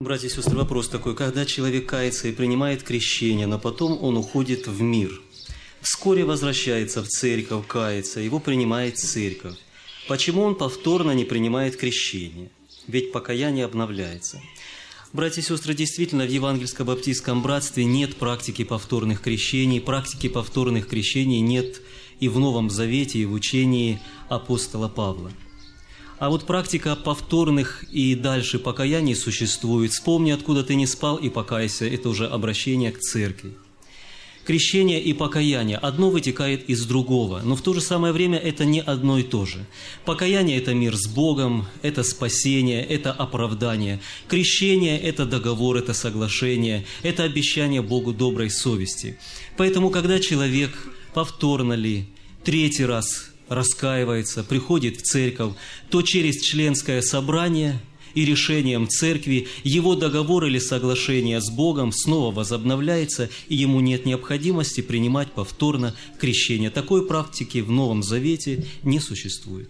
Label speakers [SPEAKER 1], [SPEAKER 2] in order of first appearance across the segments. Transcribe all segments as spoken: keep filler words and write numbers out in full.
[SPEAKER 1] Братья и сестры, вопрос такой. Когда человек кается и принимает крещение, но потом он уходит в мир, вскоре возвращается в церковь, кается, его принимает церковь. Почему он повторно не принимает крещение? Ведь покаяние обновляется. Братья и сестры, действительно, в Евангельско-баптистском братстве нет практики повторных крещений, практики повторных крещений нет и в Новом Завете, и в учении апостола Павла. А вот практика повторных и дальше покаяний существует. Вспомни, откуда ты не спал, и покайся. Это уже обращение к церкви. Крещение и покаяние одно вытекает из другого, но в то же самое время это не одно и то же. Покаяние – это мир с Богом, это спасение, это оправдание. Крещение – это договор, это соглашение, это обещание Богу доброй совести. Поэтому, когда человек повторно ли, третий раз раскаивается, приходит в церковь, то через членское собрание и решением церкви его договор или соглашение с Богом снова возобновляется, и ему нет необходимости принимать повторно крещение. Такой практики в Новом Завете не существует.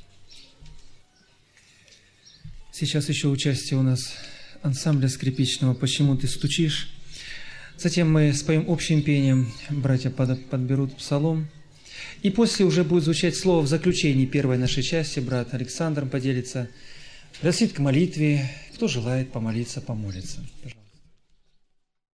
[SPEAKER 2] Сейчас еще участие у нас ансамбля скрипичного «Почему ты стучишь?». Затем мы споем общим пением, братья подберут псалом. И после уже будет звучать слово в заключении первой нашей части. Брат Александр поделится. Пригласит к молитве, кто желает помолиться, помолиться. Пожалуйста.